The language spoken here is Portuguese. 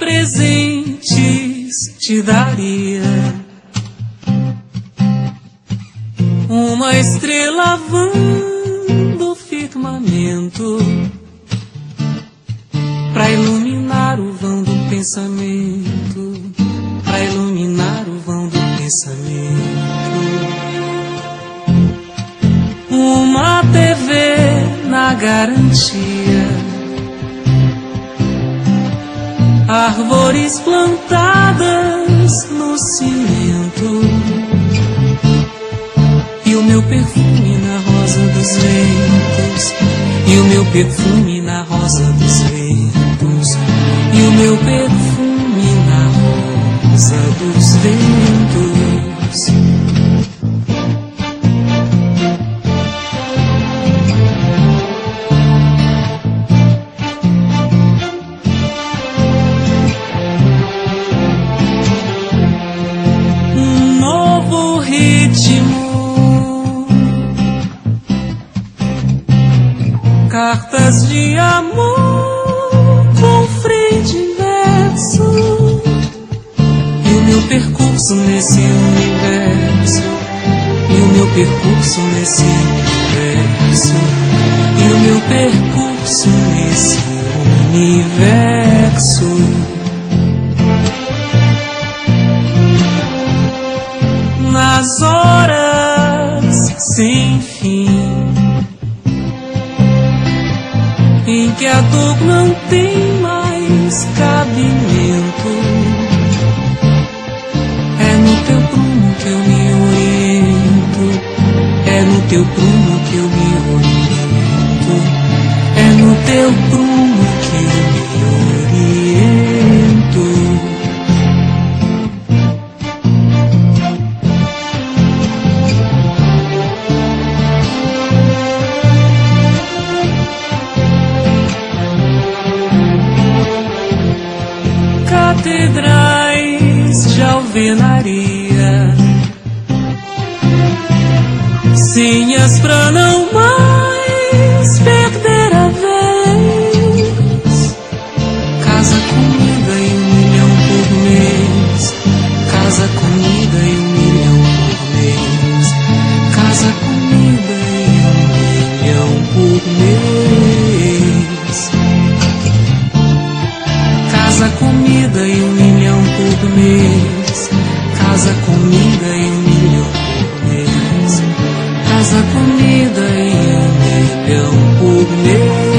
presentes te daria? Uma estrela vã do firmamento pra iluminar o vão do pensamento, pra iluminar o vão do pensamento. Uma TV na garantia, árvores plantadas no cimento, e o meu perfume na rosa dos ventos, e o meu perfume na rosa dos ventos, e o meu perfume na rosa dos ventos. Um novo ritmo, cartas de amor com frente e verso, e o meu percurso nesse universo, e o meu percurso nesse universo, e o meu percurso nesse universo. Nas horas sem fim em que a dor não tem mais cabimento, é no teu prumo que eu me oriento, é no teu prumo que eu me oriento, é no teu prumo que eu me oriento. Catedrais de alvenaria, senhas pra não mais perder a vez. Casa, comida e 1 milhão por mês, casa, comida e 1 milhão por mês, casa, comida e 1 milhão por mês. Casa, comida e 1 milhão por mês, casa, comida e 1 milhão por mês, casa, comida e 1 milhão por mês.